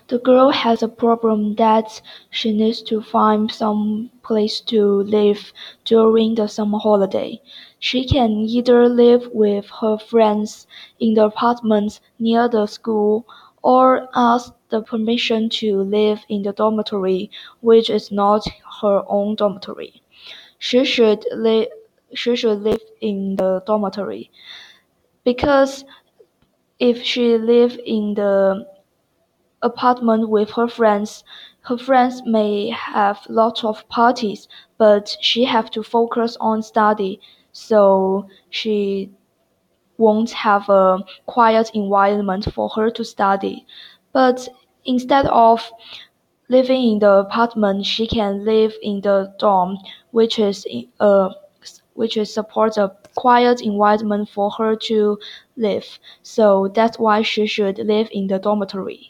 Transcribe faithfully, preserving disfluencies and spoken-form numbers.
The girl has a problem that she needs to find some place to live during the summer holiday. She can either live with her friends in the apartment near the school or ask the permission to live in the dormitory, which is not her own dormitory. She should li- she should live in the dormitory because if she live in the apartment with her friends. Her friends may have lots of parties, but she have to focus on study, so she won't have a quiet environment for her to study. But instead of living in the apartment, she can live in the dorm, which is uh, which is supports a quiet environment for her to live. So that's why she should live in the dormitory.